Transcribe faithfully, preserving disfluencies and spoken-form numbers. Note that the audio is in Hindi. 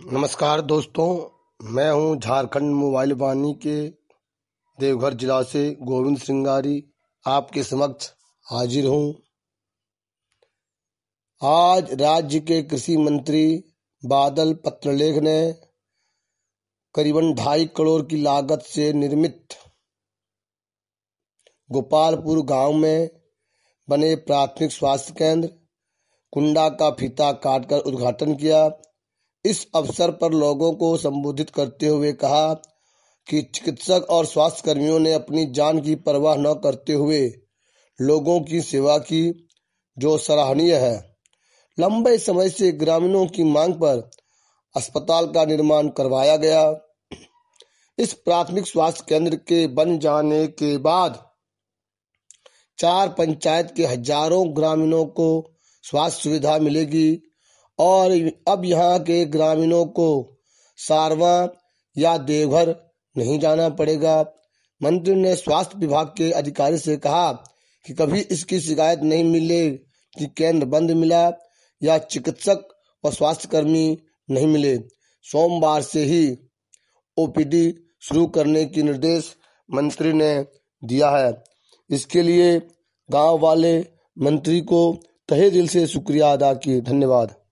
नमस्कार दोस्तों, मैं हूं झारखंड मोबाइल वाणी के देवघर जिला से गोविंद श्रृंगारी आपके समक्ष हाजिर हूं। आज राज्य के कृषि मंत्री बादल पत्रलेख ने करीबन ढाई करोड़ की लागत से निर्मित गोपालपुर गांव में बने प्राथमिक स्वास्थ्य केंद्र कुंडा का फीता काटकर उद्घाटन किया। इस अवसर पर लोगों को संबोधित करते हुए कहा कि चिकित्सक और स्वास्थ्य कर्मियों ने अपनी जान की परवाह न करते हुए लोगों की सेवा की, जो सराहनीय है। लंबे समय से ग्रामीणों की मांग पर अस्पताल का निर्माण करवाया गया। इस प्राथमिक स्वास्थ्य केंद्र के बन जाने के बाद चार पंचायत के हजारों ग्रामीणों को स्वास्थ्य सुविधा मिलेगी और अब यहाँ के ग्रामीणों को सारवा या देवघर नहीं जाना पड़ेगा। मंत्री ने स्वास्थ्य विभाग के अधिकारी से कहा कि कभी इसकी शिकायत नहीं मिले कि केंद्र बंद मिला या चिकित्सक और स्वास्थ्य कर्मी नहीं मिले। सोमवार से ही ओपीडी शुरू करने की निर्देश मंत्री ने दिया है। इसके लिए गांव वाले मंत्री को तहे दिल से शुक्रिया अदा किए। धन्यवाद।